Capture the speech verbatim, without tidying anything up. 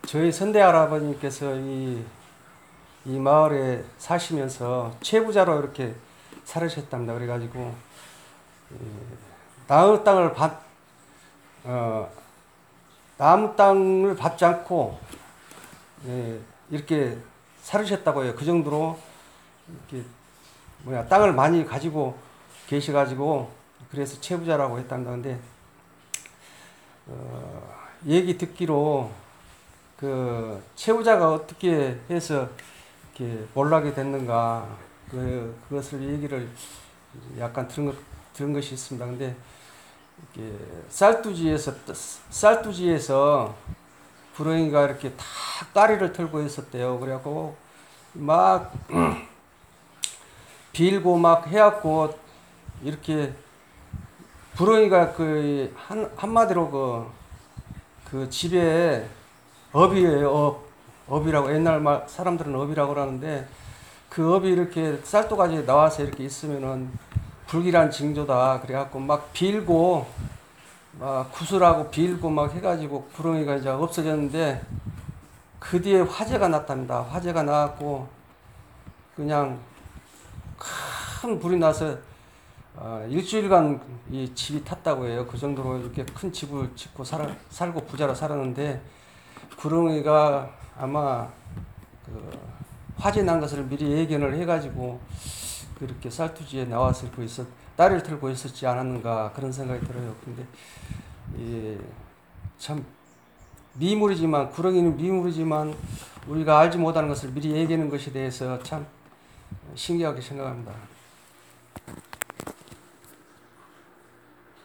저희 선대 할아버님께서 이, 이 마을에 사시면서 채부자로 이렇게 살으셨답니다. 그래가지고 나무 땅을 받, 어, 나무 땅을 밟지 않고 예, 이렇게 살으셨다고 해요. 그 정도로 이렇게 뭐야 땅을 많이 가지고 계셔가지고 그래서 채부자라고 했답니다. 근데 어, 얘기 듣기로 그 채부자가 어떻게 해서 이렇게 몰락이 됐는가 그 그것을 얘기를 약간 들은 것 들은 것이 있습니다. 근데 이렇게 쌀두지에서 쌀두지에서 불어이가 이렇게 다 까리를 털고 있었대요. 그래갖고 막 빌고 막 해갖고 이렇게 불어이가 그 한 한마디로 그, 그 집에 업이에요. 업 업이라고 옛날 말 사람들은 업이라고 그러는데 그 업이 이렇게 쌀도가지에 나와서 이렇게 있으면은 불길한 징조다. 그래갖고 막 빌고 막 구슬하고 빌고 막 해가지고 불어이가 이제 없어졌는데 그 뒤에 화재가 났답니다. 화재가 나갖고 그냥 큰 불이 나서 어, 일주일간 이 집이 탔다고 해요. 그 정도로 이렇게 큰 집을 짓고 살아, 살고 부자로 살았는데 구렁이가 아마 그 화재 난 것을 미리 예견을 해가지고 그렇게 쌀투지에 나와서 그 있었, 딸을 틀고 있었지 않았는가 그런 생각이 들어요. 근데 예, 참 미물이지만 구렁이는 미물이지만 우리가 알지 못하는 것을 미리 얘기하는 것에 대해서 참 신기하게 생각합니다.